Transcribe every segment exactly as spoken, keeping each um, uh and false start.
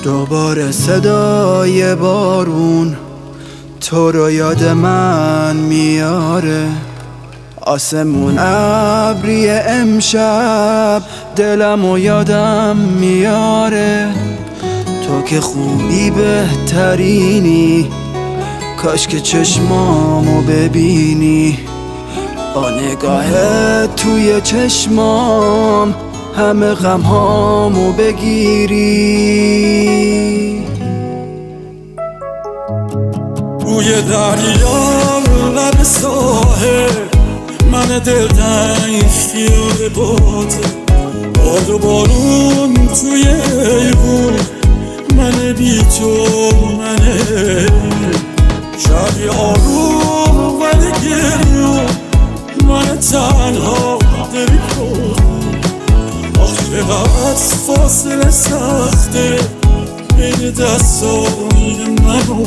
دوباره صدای بارون تو رو یاد من میاره، آسمون ابری امشب دلمو یادم میاره. تو که خوبی بهترینی، کاش که چشمامو ببینی، با نگاهت توی چشمام همه غمهامو بگیری. بوی دریا لب ساحل، من دلتنگ خیال باته، باد و بارون توی ایوون، من بی تو منه، شبی آروم ولی گریون، من تنها دلی کنم. آخ چقدر فاصله سخته بین دستای من و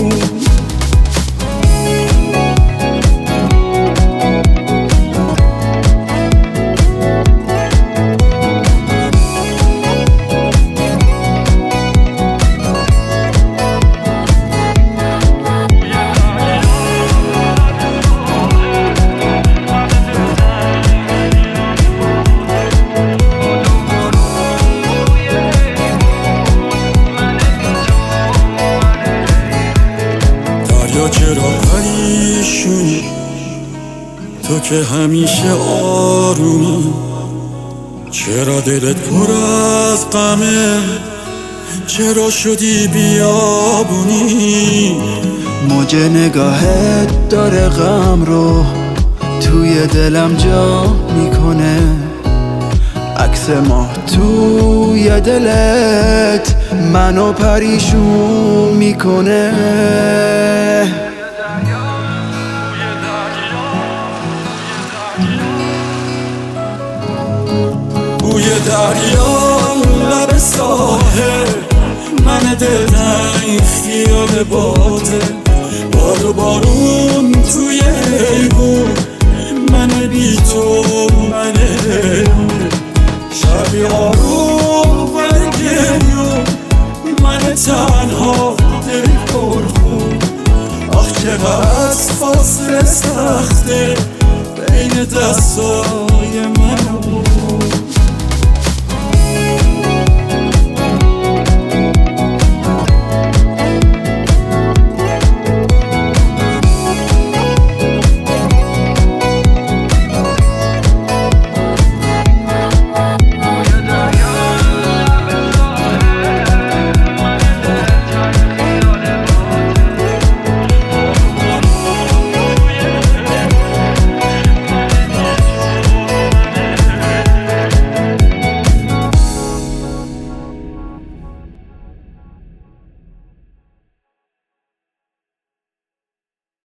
چرا پریشونی تو که همیشه آرومی، چرا دلت پر از غمه، چرا شدی بیابونی؟ موج نگاهت داره غم رو توی دلم جا میکنه، عکس ما توی دلت منو پریشون میکنه. بوی دریا لب ساحل، من دلتنگ خیال باته، باد و بارون توی ایوون، من بی تو منه، شبی آروم ولی گریون، من تنها دلی پرخون. آخ چقدر فاصله سخته بین دستای من و